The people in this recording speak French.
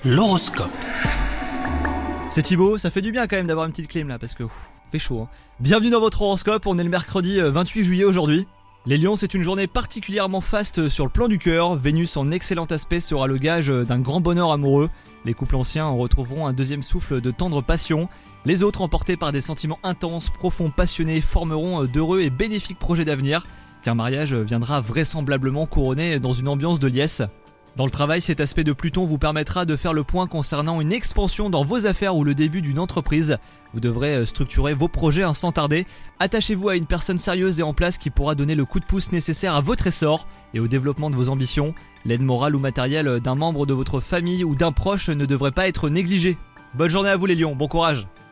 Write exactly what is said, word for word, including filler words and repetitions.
L'horoscope. C'est Thibaut, ça fait du bien quand même d'avoir une petite clim là parce que ouf, fait chaud. Hein. Bienvenue dans votre horoscope, on est le mercredi vingt-huit juillet aujourd'hui. Les lions, c'est une journée particulièrement faste sur le plan du cœur. Vénus en excellent aspect sera le gage d'un grand bonheur amoureux. Les couples anciens en retrouveront un deuxième souffle de tendre passion. Les autres, emportés par des sentiments intenses, profonds, passionnés, formeront d'heureux et bénéfiques projets d'avenir. Qu'un mariage viendra vraisemblablement couronné dans une ambiance de liesse. Dans le travail, cet aspect de Pluton vous permettra de faire le point concernant une expansion dans vos affaires ou le début d'une entreprise. Vous devrez structurer vos projets sans tarder. Attachez-vous à une personne sérieuse et en place qui pourra donner le coup de pouce nécessaire à votre essor et au développement de vos ambitions. L'aide morale ou matérielle d'un membre de votre famille ou d'un proche ne devrait pas être négligée. Bonne journée à vous les lions, bon courage!